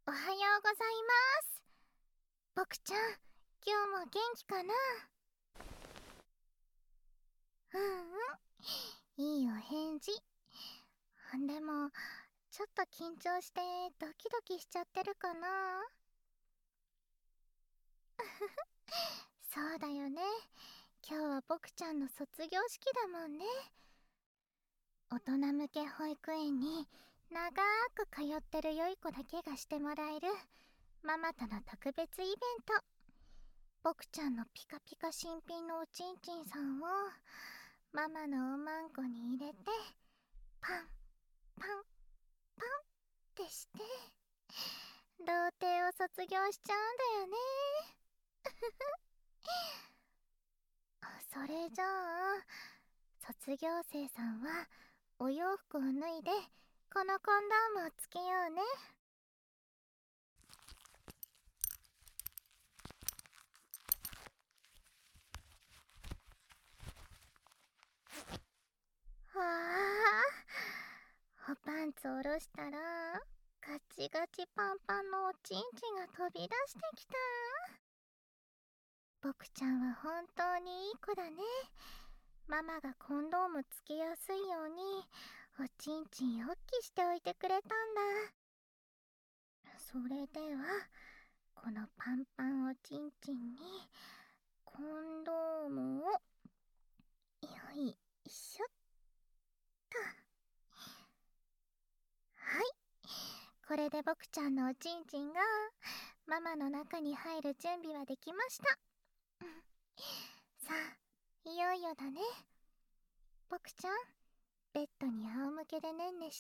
おはようございます。僕ちゃん、今日も元気かな？いいお返事。でも、ちょっと緊張してドキドキしちゃってるかな？そうだよね。今日は僕ちゃんの卒業式だもんね。大人向け保育園に長く通ってる良い子だけがしてもらえるママとの特別イベント。僕ちゃんのピカピカ新品のおちんちんさんをママのおまんこに入れてパンパンパンってして童貞を卒業しちゃうんだよね。それじゃあ卒業生さんはお洋服を脱いでこのコンドームをつけようね。はあ、おパンツ下ろしたらガチガチパンパンのおちんちんが飛び出してきた。僕ちゃんは本当にいい子だね。ママがコンドームつけやすいようにおちんちんおっきしておいてくれたんだ。それではこのパンパンおちんちんにコンドームをよいしょっと。はい、これで僕ちゃんのおちんちんがママの中に入る準備はできました。さあ、いよいよだね。僕ちゃん、ベッドに仰向けでねんねして。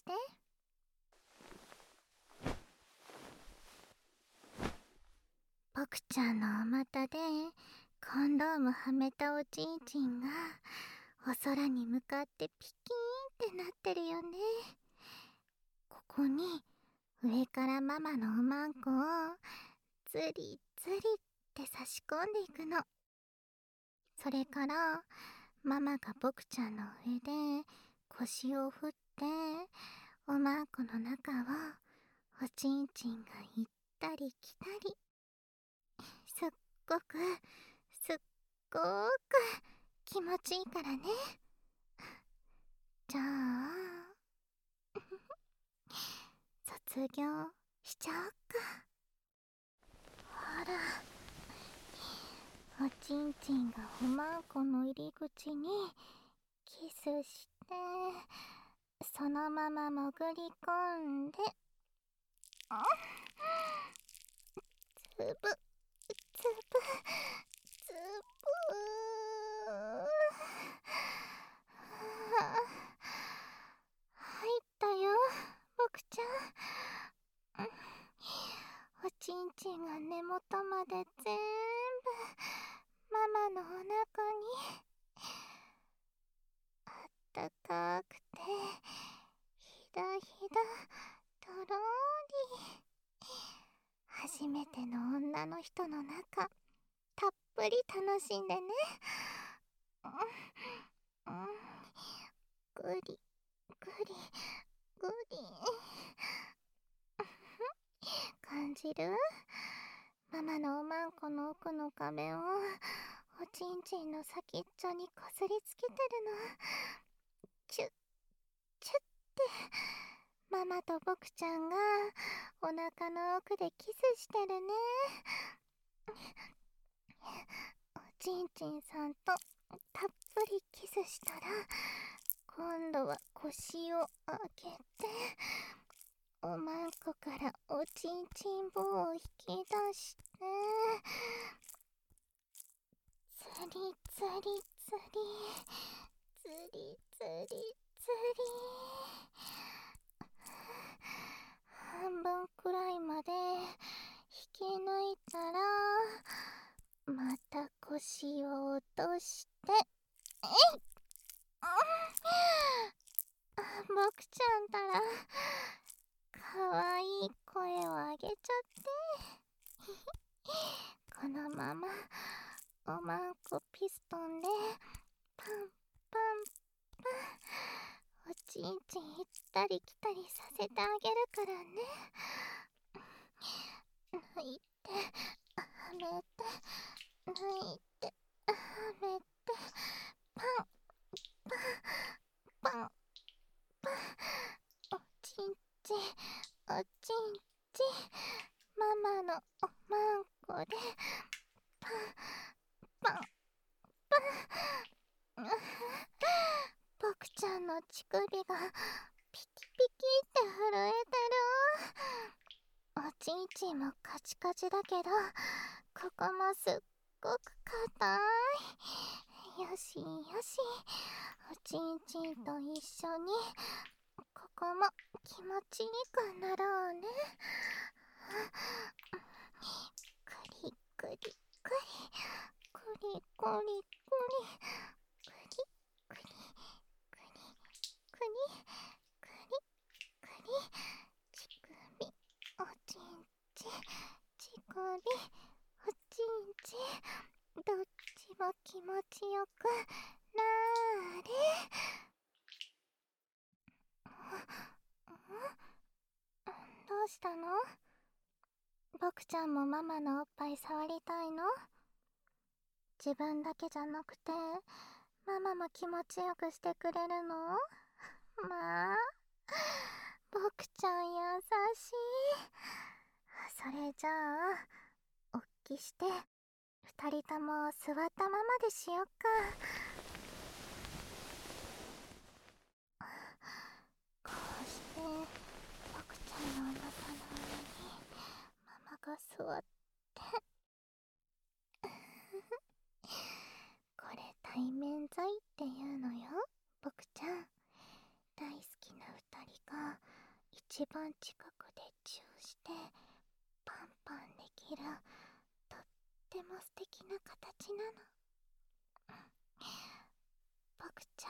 僕ちゃんのお股でコンドームはめたおちんちんがお空に向かってピキーンってなってるよね。ここに上からママのおまんこをズリズリって差し込んでいくの。それからママが僕ちゃんの上で腰を振っておまんこの中をおちんちんが行ったり来たり、すっごくすっごーく気持ちいいからね。じゃあ卒業しちゃおっか。ほら、おちんちんがおまんこの入り口にキスして、そのまま潜り込んで、つぶつぶつぶ。入ったよ、僕ちゃん。おちんちんが根元まで全部ママのお腹にあったかくてひだひだとろーり。初めての女の人の中たっぷり楽しんでね。ぐりぐりぐり。感じる？ママのおまんこの奥の壁をおちんちんの先っちょにこすりつけてるの。チュッチュッってママと僕ちゃんがお腹の奥でキスしてるね。おちんちんさんとたっぷりキスしたら今度は腰を上げておまんこからおちんちん棒を引き出してつりつりつりつりつりつり、半分くらいまで引き抜いたらまた腰を落としてえいっ、僕ちゃんたらかわいい声を上げちゃってこのままおまんこピストンでパンパンパンおちんちん行ったり来たりさせてあげるからね。 はめて、抜いて、はめて、パン、パン、パン、パン、おちんちん、おちんちん、ママのおまんこで、パン、パン、パン、ボクちゃんの乳首がピキピキって震えてる。おちんちんもカチカチだけど、ここもすっごく硬い。よしよし、おちんちんと一緒にここも気持ちいいくなろうね。クリクリクリ、クリクリクリ、クリクリクリクリクリクリ、乳首、おちんちん、乳首、おちんちん、どっちも気持ちよくなーれ。どうしたの？ボクちゃんもママのおっぱい触りたいの？自分だけじゃなくてママも気持ちよくしてくれるの？まあ、ボクちゃん優しい。それじゃあおっきして二人とも座ったままでしよっか。こうしてボクちゃんのお腹の上にママが座って、これ対面罪っていうのよ、ボクちゃん。大好きな二人が一番近くでチューしてパンパンできる、とっても素敵な形なの。ボクちゃん、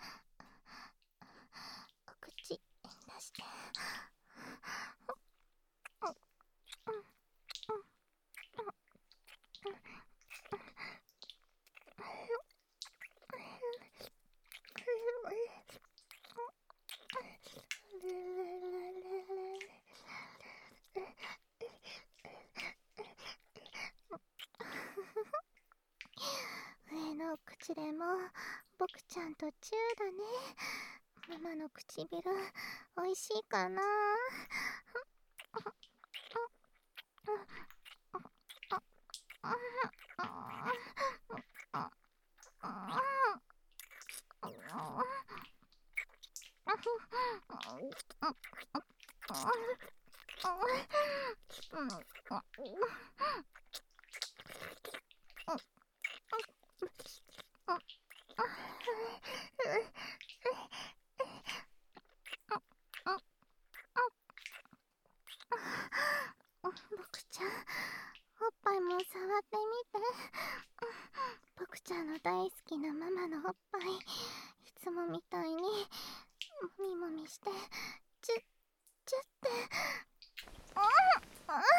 お口出して。上の口でもボクちゃんとチューだね。ママの唇おいしいかな？ボクちゃん、おっぱいも触ってみて。ボクちゃんの大好きなママのおっぱい、いつもみたいにもみもみしてチュッチュッて。わ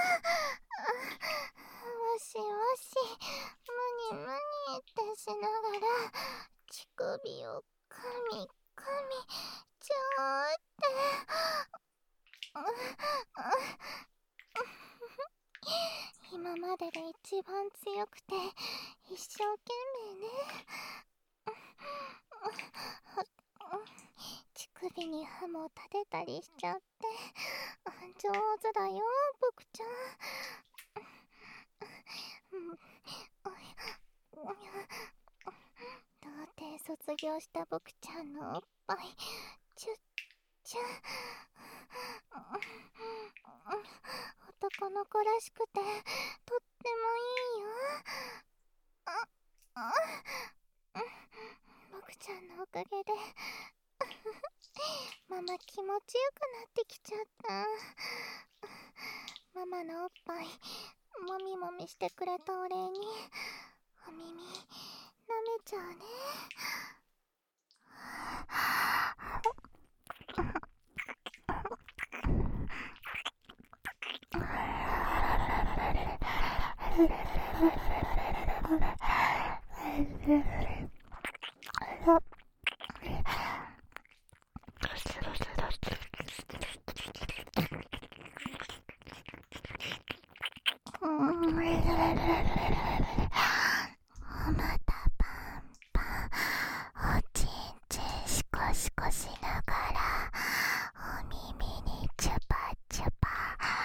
しわし、むにむにってしながら乳首をかみかみチューって。今までで一番強くて一生懸命ね。乳首に歯も立てたりしちゃって上手だよ、ボクちゃん。童貞卒業したボクちゃんのおっぱいチュッチュッ。男の子らしくてとってもいいよ。ボクちゃんのおかげでママ気持ちよくなってきちゃった。ママのおっぱいもみもみしてくれたお礼にお耳舐めちゃうね。 おまたパンパン、おちんちんシコシコしながら、お耳にチュパチュパ。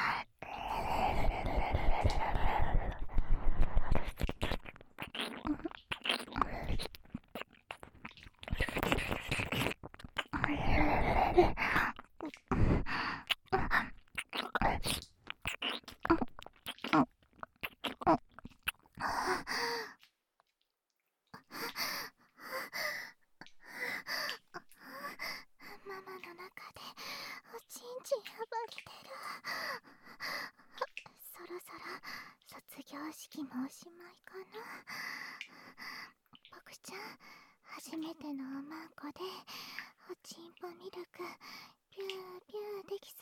ママの中でおちんちん暴れてる。そろそろ卒業式もおしまいかな。僕ちゃん、初めてのおまんこでおちんぽミルクビュービューできそう？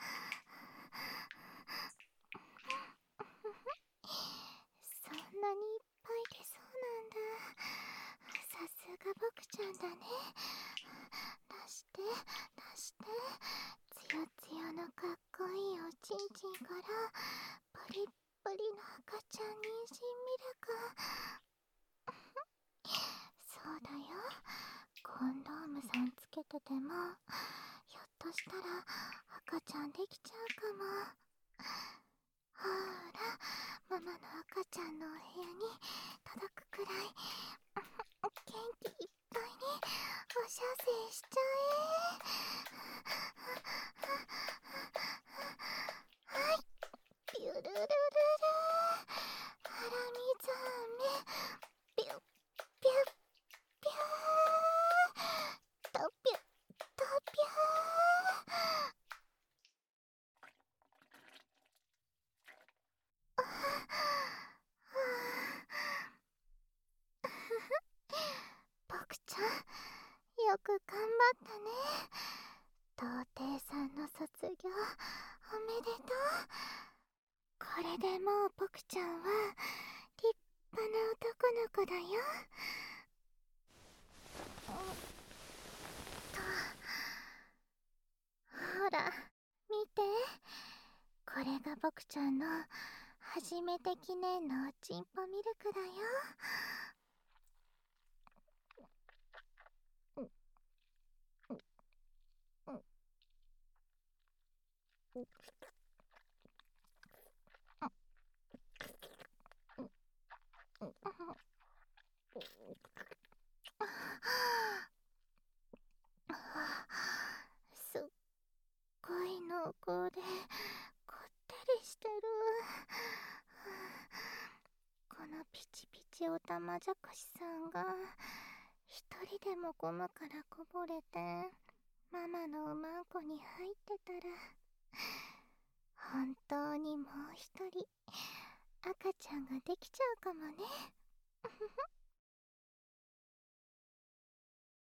そんなにいっぱい出そうなんだ。さすが僕ちゃんだね。出して出して、つよつよのかっこいいおちんちんからプリップリの赤ちゃん妊娠ミルク。そうだよ、コンドームさんつけててもひょっとしたら赤ちゃんできちゃうかも。ほーら、ママの赤ちゃんのお部屋に届くくらい元気いっぱいにおしゃせしちゃえ。はい、ピュルルルル、ハラミザーメ、ピュッピュッピュー、とピュッとピュー。僕ちゃん、よく頑張ったね。童貞さんの卒業おめでとう。これでもう僕ちゃんは立派な男の子だよ。ほら見て、これが僕ちゃんの初めて記念のおちんぽミルクだよ。すっごい濃厚でこってりしてる。このピチピチおたまじゃくしさんが一人でもゴムからこぼれてママのおまんこに入ってたら、本当にもう一人赤ちゃんができちゃうかもね。